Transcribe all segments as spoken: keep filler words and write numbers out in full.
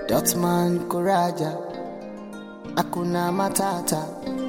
Dotman Kuraja, Akuna Matata.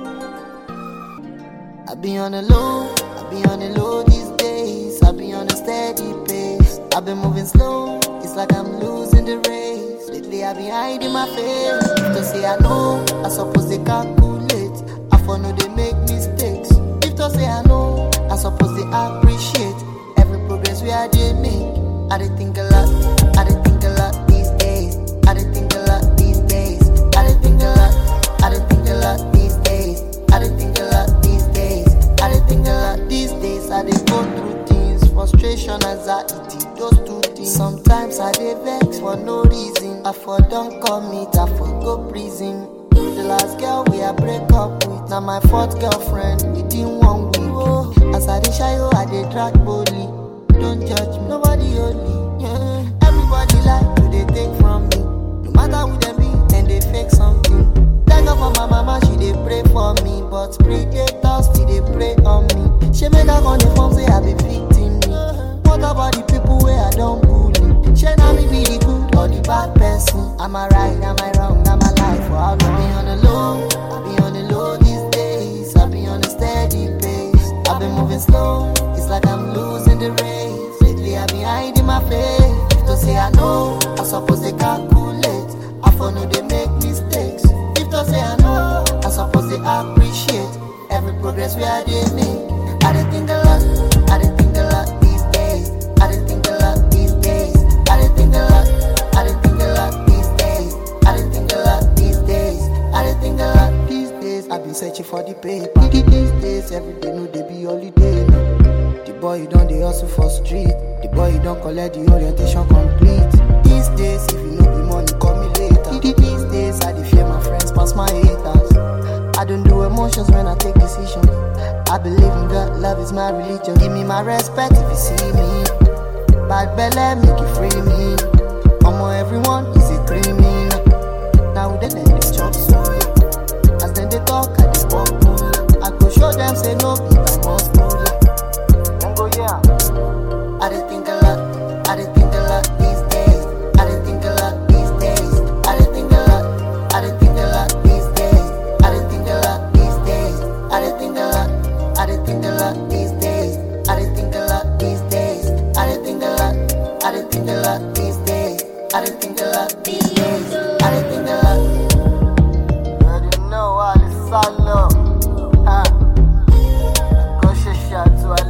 I be on the low, I be on the low these days. I be on a steady pace. I been moving slow, it's like I'm losing the race. Lately I be hiding my face. If to say I know, I suppose they calculate. I for know they make mistakes. If to say I know, I suppose they appreciate every progress we are they make. I dey think a lot, I dey think a lot these days. I dey think a lot these days. I dey think a lot, I dey think a lot these days. I dey think a lot these days. I dey think a lot these days. I dey go through things, frustration, anxiety, those two things. Sometimes I dey vex for no reason. I for don't commit, I for go prison. The last girl we I break up with, now my fourth girlfriend within one week. Oh, as I dey shy, oh I dey drag boldly. Don't judge me, nobody only. Yeah. Everybody like to they take from me. No matter who they be, then they fake something. Thank God for my mama, she they pray for me. But predators still they pray on me. She make her on the phone say I be victim me. What about the people where I don't bully? She now me be the good or the bad person. Am I right? Am I wrong? Am I life? For how long? I be on the low, I be on the low these days. I be on a steady pace. I been moving slow, it's like I'm losing the race. Lately I be hiding my face. If to say I know, I suppose they calculate. I for know they make mistakes. If to say I know, I suppose they appreciate every progress we are they make. I dey think a lot, I dey think a lot these days. I dey think a lot these days. I dey think a lot, I dey think a lot these days. I dey think a lot these days. I dey think a lot these days. I been searching for the paper. These days every day no they be holiday. No. The boy you don't they hustle for street. The boy you don't collect the orientation complete. These days if you know the money call me later. These days I dey fear my friends pass my haters. I don't do emotions when I take decisions. I believe in God, love is my religion. Give me my respect if you see me. Bad belly make you free me. Omo everyone